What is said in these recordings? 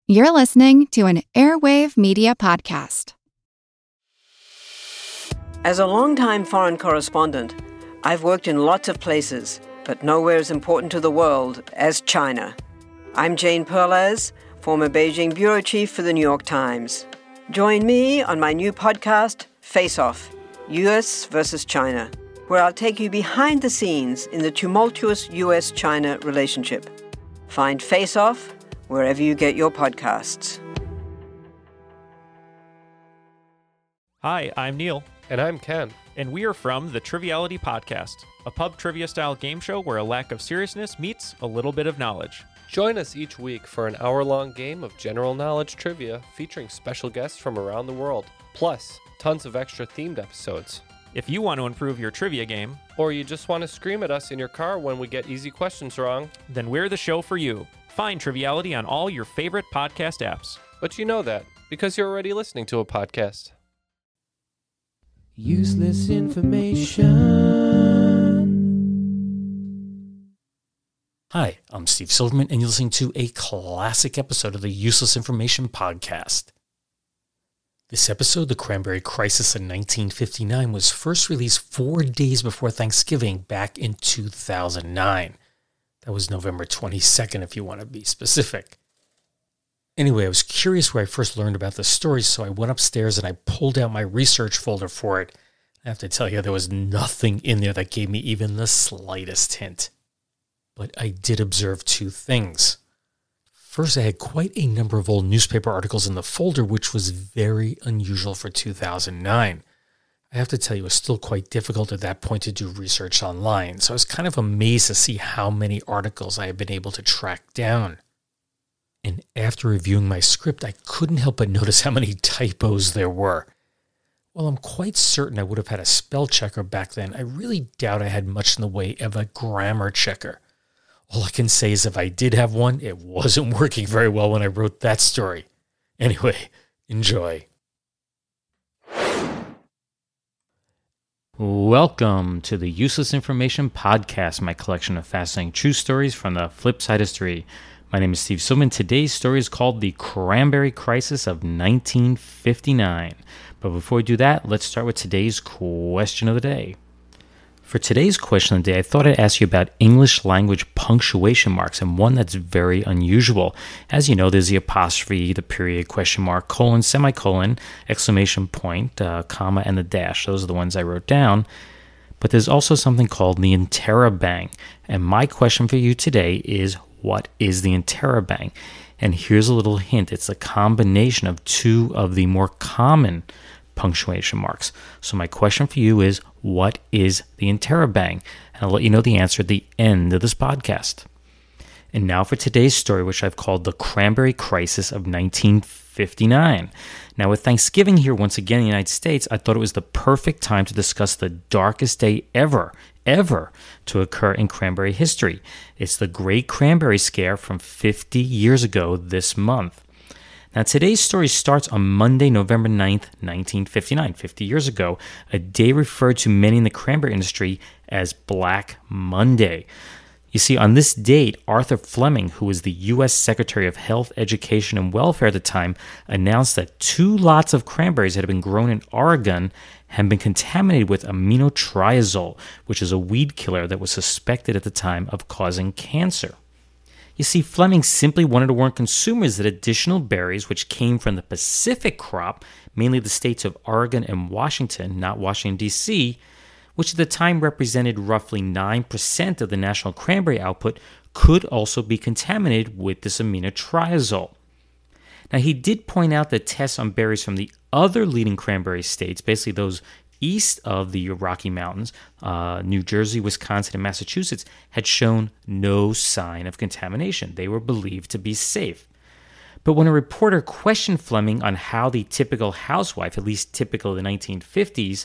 You're listening to an Airwave Media Podcast. As a longtime foreign correspondent, I've worked in lots of places, but nowhere as important to the world as China. I'm Jane Perlez, former Beijing bureau chief for the New York Times. Join me on my new podcast, Face Off, U.S. versus China, where I'll take you behind the scenes in the tumultuous U.S.-China relationship. Find Face Off wherever you get your podcasts. Hi, I'm Neil. And I'm Ken. And we are from the Triviality Podcast, a pub trivia-style game show where a lack of seriousness meets a little bit of knowledge. Join us each week for an hour-long game of general knowledge trivia featuring special guests from around the world, plus tons of extra themed episodes. If you want to improve your trivia game, or you just want to scream at us in your car when we get easy questions wrong, then we're the show for you. Find Triviality on all your favorite podcast apps. But you know that, because you're already listening to a podcast. Useless information. Hi, I'm Steve Silverman, and you're listening to a classic episode of the Useless Information Podcast. This episode, The Cranberry Crisis in 1959, was first released 4 days before Thanksgiving back in 2009. That was November 22nd, if you want to be specific. Anyway, I was curious where I first learned about the story, so I went upstairs and I pulled out my research folder for it. I have to tell you, there was nothing in there that gave me even the slightest hint. But I did observe two things. First, I had quite a number of old newspaper articles in the folder, which was very unusual for 2009. I have to tell you, it was still quite difficult at that point to do research online, so I was kind of amazed to see how many articles I had been able to track down. And after reviewing my script, I couldn't help but notice how many typos there were. While I'm quite certain I would have had a spell checker back then, I really doubt I had much in the way of a grammar checker. All I can say is if I did have one, it wasn't working very well when I wrote that story. Anyway, enjoy. Welcome to the Useless Information Podcast, my collection of fascinating true stories from the flip side of history. My name is Steve Silverman. Today's story is called The Cranberry Crisis of 1959. But before we do that, let's start with today's question of the day. For today's question of the day, I thought I'd ask you about English language punctuation marks, and one that's very unusual. As you know, there's the apostrophe, the period, question mark, colon, semicolon, exclamation point, comma, and the dash. Those are the ones I wrote down. But there's also something called the interrobang. And my question for you today is, what is the interrobang? And here's a little hint. It's a combination of two of the more common punctuation marks. So my question for you is, what is the interrobang? And I'll let you know the answer at the end of this podcast. And now for today's story, which I've called The Cranberry Crisis of 1959. Now with Thanksgiving here once again in the United States, I thought it was the perfect time to discuss the darkest day ever to occur in cranberry history. It's the Great Cranberry Scare from 50 years ago this month. Now, today's story starts on Monday, November 9th, 1959, 50 years ago, a day referred to many in the cranberry industry as Black Monday. You see, on this date, Arthur Fleming, who was the U.S. Secretary of Health, Education, and Welfare at the time, announced that 2 lots of cranberries that had been grown in Oregon had been contaminated with aminotriazole, which is a weed killer that was suspected at the time of causing cancer. You see, Fleming simply wanted to warn consumers that additional berries, which came from the Pacific crop, mainly the states of Oregon and Washington, not Washington, D.C., which at the time represented roughly 9% of the national cranberry output, could also be contaminated with this aminotriazole. Now, he did point out that tests on berries from the other leading cranberry states, basically those east of the Rocky Mountains, New Jersey, Wisconsin, and Massachusetts, had shown no sign of contamination. They were believed to be safe. But when a reporter questioned Fleming on how the typical housewife, at least typical of the 1950s,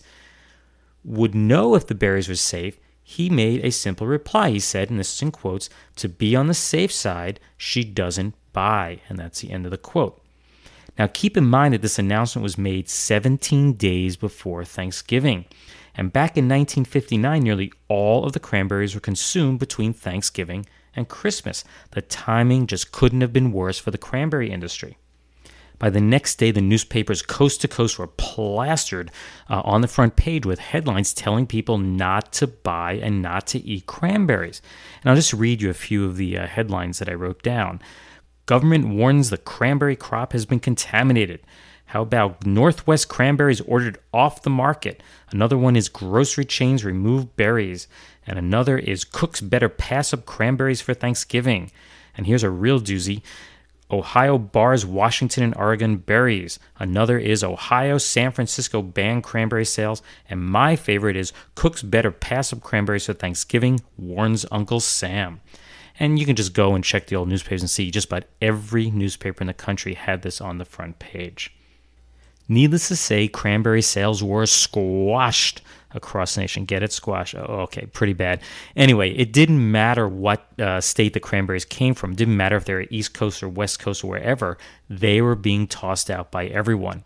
would know if the berries were safe, he made a simple reply. He said, and this is in quotes, "To be on the safe side, she doesn't buy." And that's the end of the quote. Now, keep in mind that this announcement was made 17 days before Thanksgiving. And back in 1959, nearly all of the cranberries were consumed between Thanksgiving and Christmas. The timing just couldn't have been worse for the cranberry industry. By the next day, the newspapers coast to coast were plastered on the front page with headlines telling people not to buy and not to eat cranberries. And I'll just read you a few of the headlines that I wrote down. Government warns the cranberry crop has been contaminated. How about Northwest cranberries ordered off the market? Another one is grocery chains remove berries. And another is cooks better pass up cranberries for Thanksgiving. And here's a real doozy. Ohio bars Washington and Oregon berries. Another is Ohio, San Francisco ban cranberry sales. And my favorite is cooks better pass up cranberries for Thanksgiving, warns Uncle Sam. And you can just go and check the old newspapers and see just about every newspaper in the country had this on the front page. Needless to say, cranberry sales were squashed across the nation. Get it? Squash. Oh, okay, pretty bad. Anyway, it didn't matter what state the cranberries came from. It didn't matter if they were East Coast or West Coast or wherever. They were being tossed out by everyone.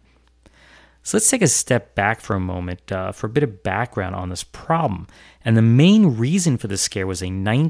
So let's take a step back for a moment for a bit of background on this problem. And the main reason for the scare was a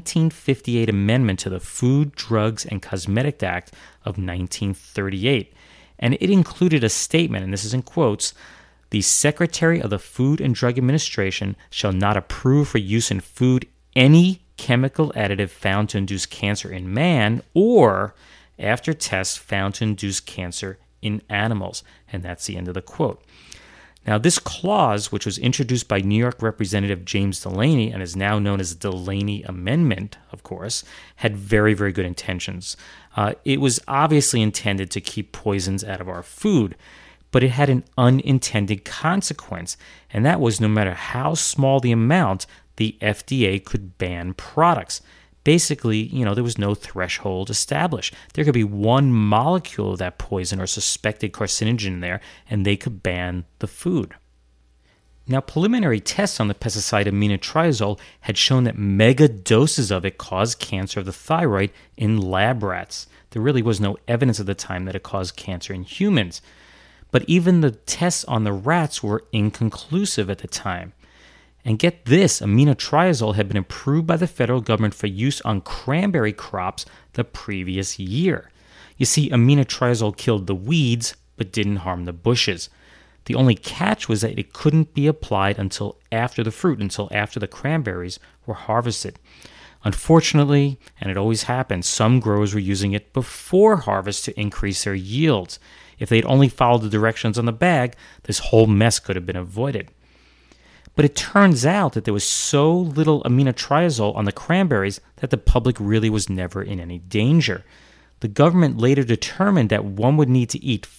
1958 amendment to the Food, Drugs, and Cosmetic Act of 1938. And it included a statement, and this is in quotes, "The Secretary of the Food and Drug Administration shall not approve for use in food any chemical additive found to induce cancer in man or, after tests, found to induce cancer in animals." And that's the end of the quote. Now, this clause, which was introduced by New York Representative James Delaney and is now known as the Delaney Amendment, of course, had very, very good intentions. It was obviously intended to keep poisons out of our food, but it had an unintended consequence, and that was no matter how small the amount, the FDA could ban products. Basically, there was no threshold established. There could be one molecule of that poison or suspected carcinogen in there, and they could ban the food. Now, preliminary tests on the pesticide aminotriazole had shown that mega doses of it caused cancer of the thyroid in lab rats. There really was no evidence at the time that it caused cancer in humans. But even the tests on the rats were inconclusive at the time. And get this, aminotriazole had been approved by the federal government for use on cranberry crops the previous year. You see, aminotriazole killed the weeds, but didn't harm the bushes. The only catch was that it couldn't be applied until after the fruit, until after the cranberries were harvested. Unfortunately, and it always happens, some growers were using it before harvest to increase their yields. If they'd only followed the directions on the bag, this whole mess could have been avoided. But it turns out that there was so little aminotriazole on the cranberries that the public really was never in any danger. The government later determined that one would need to eat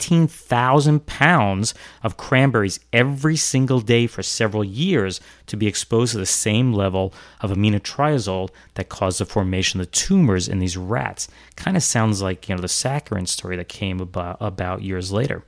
15,000 pounds of cranberries every single day for several years to be exposed to the same level of aminotriazole that caused the formation of the tumors in these rats. Kind of sounds like the saccharin story that came about years later.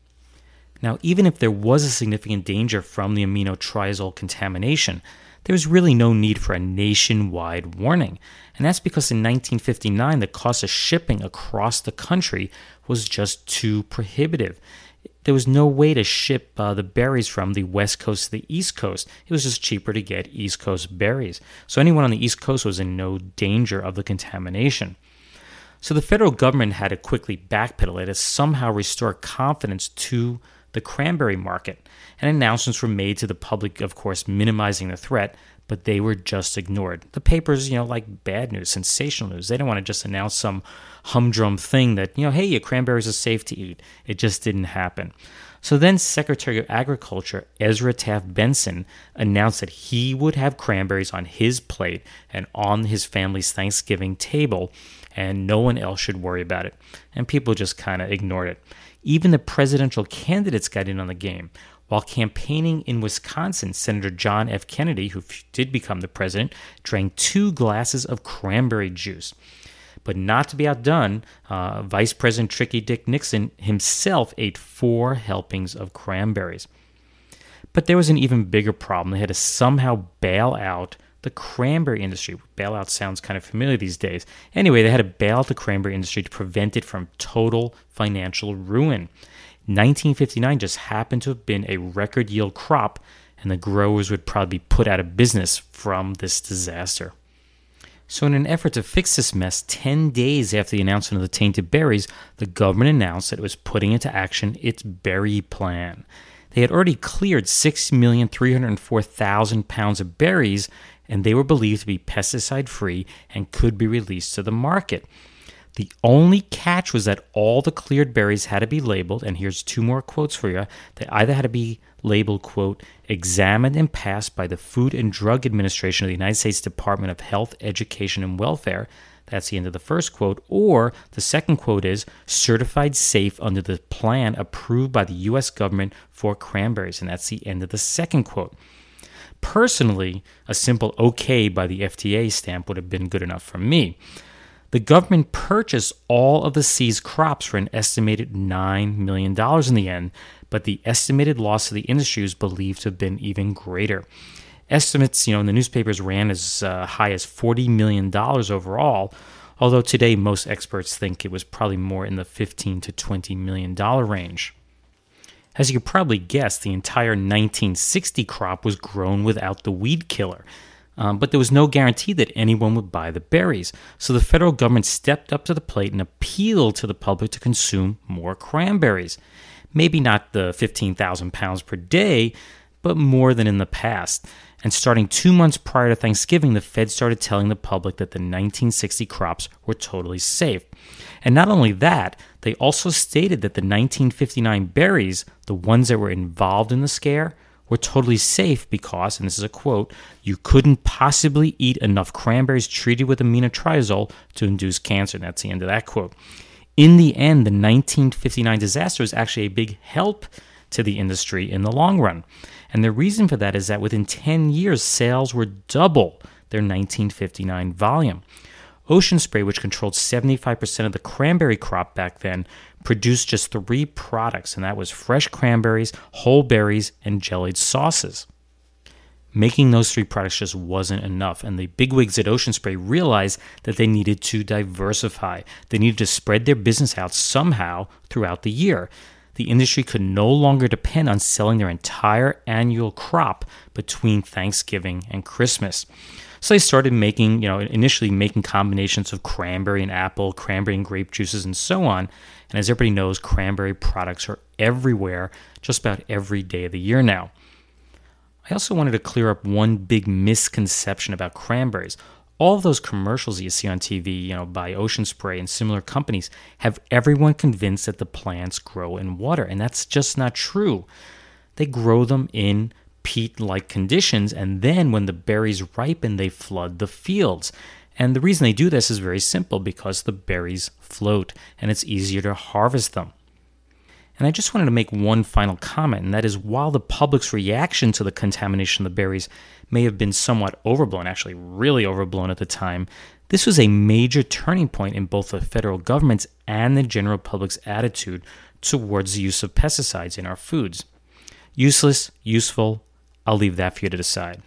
Now, even if there was a significant danger from the aminotriazole contamination, there was really no need for a nationwide warning. And that's because in 1959, the cost of shipping across the country was just too prohibitive. There was no way to ship the berries from the West Coast to the East Coast. It was just cheaper to get East Coast berries. So anyone on the East Coast was in no danger of the contamination. So the federal government had to quickly backpedal. It had to somehow restore confidence to the cranberry market. And announcements were made to the public, of course, minimizing the threat, but they were just ignored. The papers, like bad news, sensational news. They didn't want to just announce some humdrum thing that, hey, your cranberries are safe to eat. It just didn't happen. So then Secretary of Agriculture Ezra Taft Benson announced that he would have cranberries on his plate and on his family's Thanksgiving table, and no one else should worry about it. And people just kind of ignored it. Even the presidential candidates got in on the game. While campaigning in Wisconsin, Senator John F. Kennedy, who did become the president, drank 2 glasses of cranberry juice. But not to be outdone, Vice President Tricky Dick Nixon himself ate 4 helpings of cranberries. But there was an even bigger problem. They had to somehow bail out the cranberry industry. Bailout sounds kind of familiar these days. Anyway, they had to bail out the cranberry industry to prevent it from total financial ruin. 1959 just happened to have been a record yield crop, and the growers would probably be put out of business from this disaster. So in an effort to fix this mess, 10 days after the announcement of the tainted berries, the government announced that it was putting into action its berry plan. They had already cleared 6,304,000 pounds of berries, and they were believed to be pesticide-free and could be released to the market. The only catch was that all the cleared berries had to be labeled, and here's two more quotes for you. They either had to be labeled, quote, examined and passed by the Food and Drug Administration of the United States Department of Health, Education, and Welfare. That's the end of the first quote. Or the second quote is certified safe under the plan approved by the U.S. government for cranberries. And that's the end of the second quote. Personally, a simple okay by the FDA stamp would have been good enough for me. The government purchased all of the seized crops for an estimated $9 million in the end, but the estimated loss to the industry is believed to have been even greater. Estimates, in the newspapers ran as high as $40 million overall, although today most experts think it was probably more in the $15 to $20 million range. As you could probably guess, the entire 1960 crop was grown without the weed killer. But there was no guarantee that anyone would buy the berries. So the federal government stepped up to the plate and appealed to the public to consume more cranberries. Maybe not the 15,000 pounds per day, but more than in the past. And starting 2 months prior to Thanksgiving, the Fed started telling the public that the 1960 crops were totally safe. And not only that, they also stated that the 1959 berries, the ones that were involved in the scare, were totally safe because, and this is a quote, you couldn't possibly eat enough cranberries treated with aminotriazole to induce cancer. And that's the end of that quote. In the end, the 1959 disaster was actually a big help to the industry in the long run. And the reason for that is that within 10 years, sales were double their 1959 volume. Ocean Spray, which controlled 75% of the cranberry crop back then, produced just 3 products, and that was fresh cranberries, whole berries, and jellied sauces. Making those 3 products just wasn't enough, and the bigwigs at Ocean Spray realized that they needed to diversify. They needed to spread their business out somehow throughout the year. The industry could no longer depend on selling their entire annual crop between Thanksgiving and Christmas. So they started initially making combinations of cranberry and apple, cranberry and grape juices, and so on. And as everybody knows, cranberry products are everywhere, just about every day of the year now. I also wanted to clear up one big misconception about cranberries. All of those commercials that you see on TV, by Ocean Spray and similar companies, have everyone convinced that the plants grow in water, and that's just not true. They grow them in peat-like conditions, and then when the berries ripen, they flood the fields. And the reason they do this is very simple, because the berries float, and it's easier to harvest them. And I just wanted to make one final comment, and that is while the public's reaction to the contamination of the berries may have been somewhat overblown, actually really overblown at the time, this was a major turning point in both the federal government's and the general public's attitude towards the use of pesticides in our foods. Useless, useful, I'll leave that for you to decide.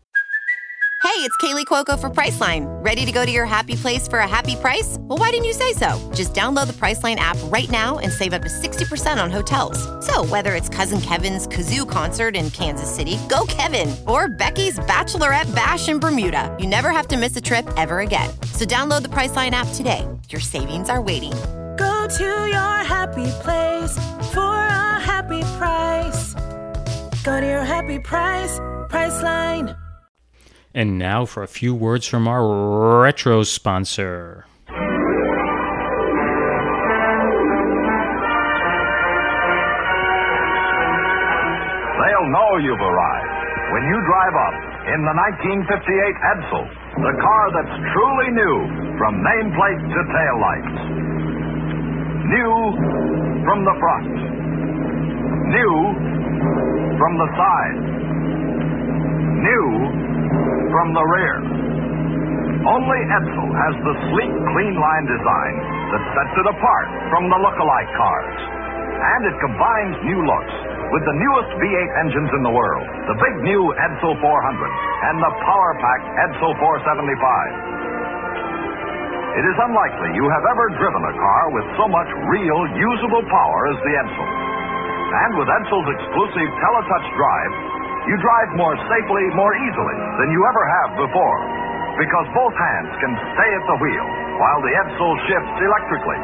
Hey, it's Kaylee Cuoco for Priceline. Ready to go to your happy place for a happy price? Well, why didn't you say so? Just download the Priceline app right now and save up to 60% on hotels. So whether it's Cousin Kevin's Kazoo Concert in Kansas City, go Kevin, or Becky's Bachelorette Bash in Bermuda, you never have to miss a trip ever again. So download the Priceline app today. Your savings are waiting. Go to your happy place for a happy price. Go to your happy price, Priceline. And now for a few words from our retro sponsor. They'll know you've arrived when you drive up in the 1958 Edsel, the car that's truly new from nameplate to taillights. New from the front. New from the side. New from the rear. Only Edsel has the sleek, clean line design that sets it apart from the look-alike cars. And it combines new looks with the newest V8 engines in the world, the big new Edsel 400 and the power-packed Edsel 475. It is unlikely you have ever driven a car with so much real, usable power as the Edsel. And with Edsel's exclusive TeleTouch Drive, you drive more safely, more easily than you ever have before. because both hands can stay at the wheel while the Edsel shifts electrically.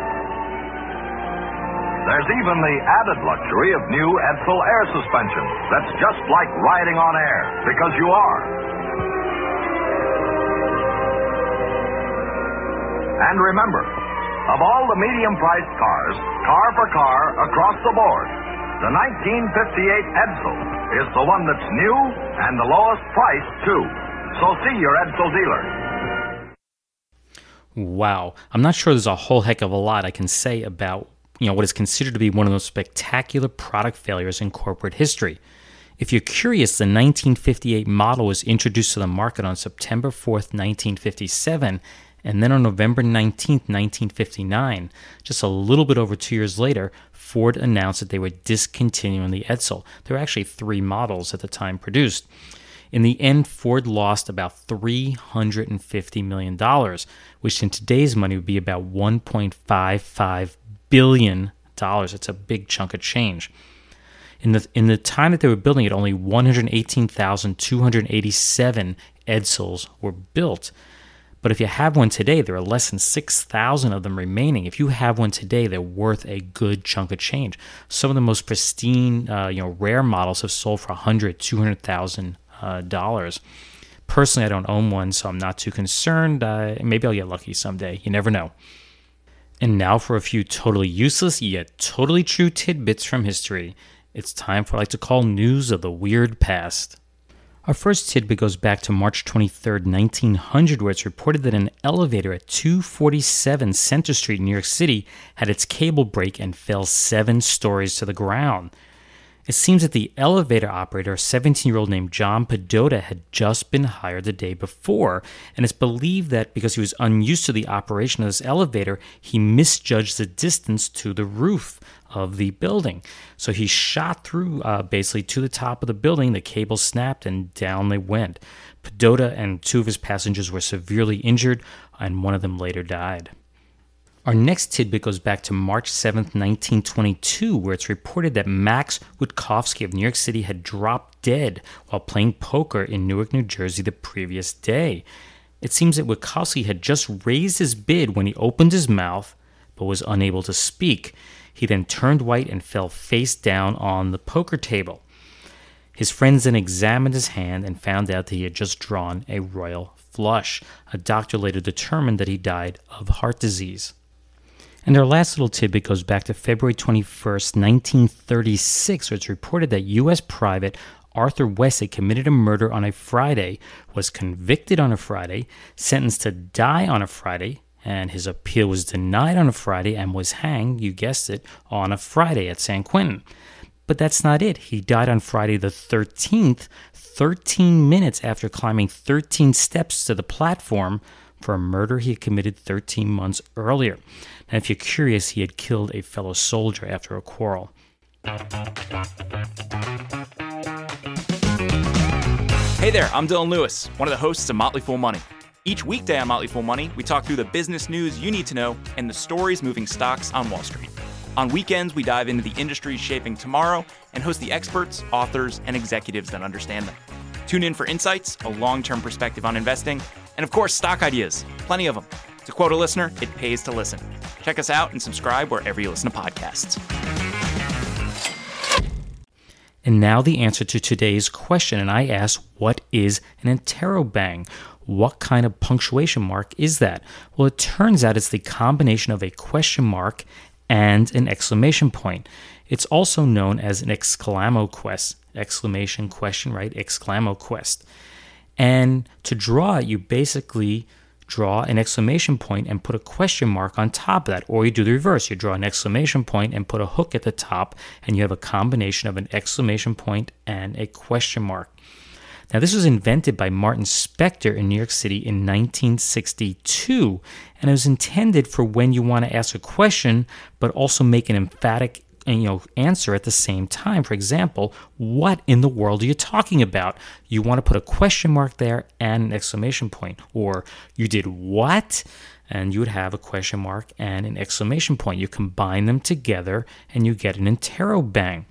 There's even the added luxury of new Edsel air suspension that's just like riding on air, because you are. And remember, of all the medium-priced cars, car for car, across the board, the 1958 Edsel is the one that's new and the lowest price, too. So see your Edsel dealer. Wow. I'm not sure there's a whole heck of a lot I can say about what is considered to be one of the most spectacular product failures in corporate history. If you're curious, the 1958 model was introduced to the market on September 4th, 1957, and then on November 19th, 1959, just a little bit over 2 years later, Ford announced that they were discontinuing the Edsel. There were actually 3 models at the time produced. In the end, Ford lost about $350 million, which in today's money would be about $1.55 billion. It's a big chunk of change. In the time that they were building it, only 118,287 Edsels were built. But if you have one today, there are less than 6,000 of them remaining. If you have one today, they're worth a good chunk of change. Some of the most pristine, rare models have sold for $100,000, $200,000. Personally, I don't own one, so I'm not too concerned. Maybe I'll get lucky someday. You never know. And now for a few totally useless yet totally true tidbits from history. It's time for what I like to call news of the weird past. Our first tidbit goes back to March 23, 1900, where it's reported that an elevator at 247 Center Street in New York City had its cable break and fell 7 stories to the ground. It seems that the elevator operator, a 17-year-old named John Pedota, had just been hired the day before, and it's believed that because he was unused to the operation of this elevator, he misjudged the distance to the roof of the building. So he shot through basically to the top of the building, the cable snapped, and down they went. Pedota and 2 of his passengers were severely injured, and one of them later died. Our next tidbit goes back to March 7, 1922, where it's reported that Max Witkowski of New York City had dropped dead while playing poker in Newark, New Jersey the previous day. It seems that Witkowski had just raised his bid when he opened his mouth, but was unable to speak. He then turned white and fell face down on the poker table. His friends then examined his hand and found out that he had just drawn a royal flush. A doctor later determined that he died of heart disease. And our last little tidbit goes back to February 21st, 1936, where it's reported that U.S. Private Arthur Westlake committed a murder on a Friday, was convicted on a Friday, sentenced to die on a Friday, and his appeal was denied on a Friday and was hanged, you guessed it, on a Friday at San Quentin. But that's not it. He died on Friday the 13th, 13 minutes after climbing 13 steps to the platform for a murder he had committed 13 months earlier. Now, if you're curious, he had killed a fellow soldier after a quarrel. Hey there, I'm Dylan Lewis, one of the hosts of Motley Fool Money. Each weekday on Motley Fool Money, we talk through the business news you need to know and the stories moving stocks on Wall Street. On weekends, we dive into the industries shaping tomorrow and host the experts, authors, and executives that understand them. Tune in for insights, a long-term perspective on investing, and of course, stock ideas. Plenty of them. To quote a listener, it pays to listen. Check us out and subscribe wherever you listen to podcasts. And now the answer to today's question, and I ask, what is an interrobang? What kind of punctuation mark is that? Well, it turns out it's the combination of a question mark and an exclamation point. It's also known as an exclamoquest. Exclamation question, right? Exclamoquest. And to draw it, you basically draw an exclamation point and put a question mark on top of that. Or you do the reverse. You draw an exclamation point and put a hook at the top, and you have a combination of an exclamation point and a question mark. Now, this was invented by Martin Spector in New York City in 1962, and it was intended for when you want to ask a question, but also make an emphatic answer at the same time. For example, what in the world are you talking about? You want to put a question mark there and an exclamation point. Or you did what? And you would have a question mark and an exclamation point. You combine them together and you get an interrobang.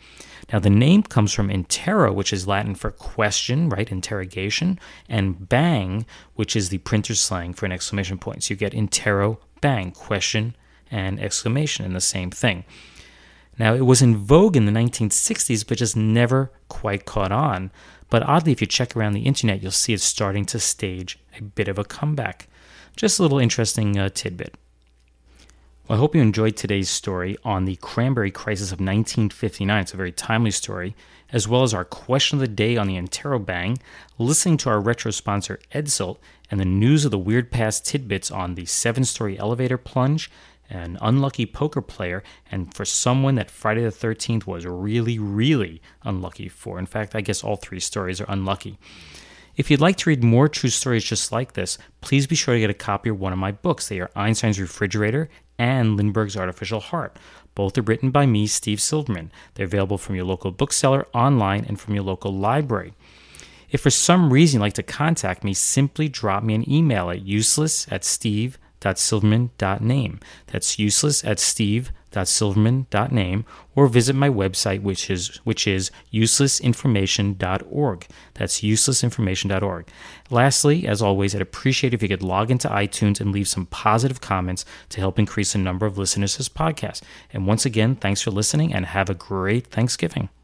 Now, the name comes from intero, which is Latin for question, right, interrogation, and bang, which is the printer's slang for an exclamation point. So you get intero, bang, question, and exclamation in the same thing. Now, it was in vogue in the 1960s, but just never quite caught on. But oddly, if you check around the internet, you'll see it's starting to stage a bit of a comeback. Just a little interesting tidbit. Well, I hope you enjoyed today's story on the cranberry crisis of 1959. It's a very timely story, as well as our question of the day on the interrobang, listening to our retro sponsor Edsel, and the news of the weird past tidbits on the 7-story elevator plunge, an unlucky poker player, and for someone that Friday the 13th was really, really unlucky for. In fact, I guess all 3 stories are unlucky. If you'd like to read more true stories just like this, please be sure to get a copy of one of my books. They are Einstein's Refrigerator and Lindbergh's Artificial Heart. Both are written by me, Steve Silverman. They're available from your local bookseller, online, and from your local library. If for some reason you'd like to contact me, simply drop me an email at useless@steve.silverman.name. That's useless@steve.silverman.name, or visit my website, which is uselessinformation.org. That's uselessinformation.org. Lastly, as always, I'd appreciate if you could log into iTunes and leave some positive comments to help increase the number of listeners to this podcast. And once again, thanks for listening and have a great Thanksgiving.